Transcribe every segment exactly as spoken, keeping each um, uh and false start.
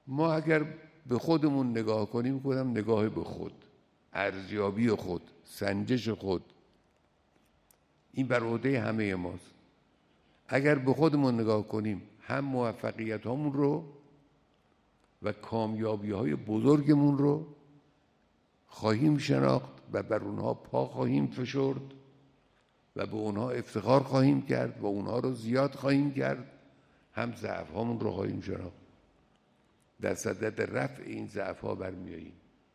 ما اگر به خودمون نگاه کنیم، کنم نگاه به خود، ارزیابی خود، سنجش خود، این بر عهده همه ماست. اگر به خودمون نگاه کنیم، هم موفقیت هامون رو و کامیابی های بزرگمون رو خواهیم شناخت و بر اونها پا خواهیم فشرد و به اونها افتخار خواهیم کرد و اونها رو زیاد خواهیم کرد. هم ضعف هامون رو خواهیم شناخت، در صدد رفع این ضعف ها برمیاییم.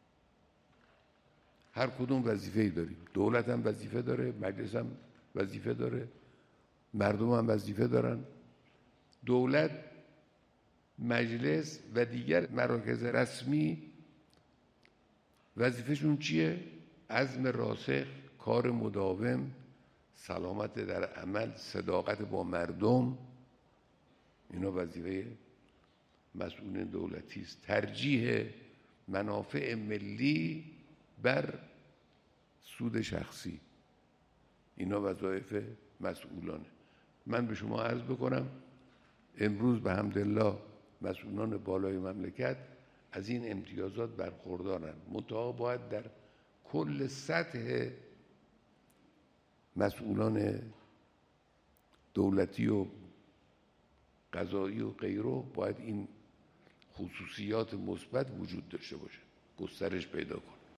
هر کدوم وظیفه‌ای داریم. دولت هم وظیفه داره، مجلس هم وظیفه داره، مردم هم وظیفه دارن. دولت، مجلس و دیگر مراکز رسمی وظیفهشون چیه؟ عزم راسخ، کار مداوم، سلامت در عمل، صداقت با مردم، اینا وظیفه مسئولین دولتی است. ترجیح منافع ملی بر سود شخصی، اینا وظایف مسئولانه. من به شما عرض بکنم امروز به حمدالله مسئولان بالای مملکت از این امتیازات برخوردارن، منتها باید در کل سطح مسئولان دولتی و قضایی و غیره باید این خصوصیات مثبت وجود داشته باشه، گسترش پیدا کنه.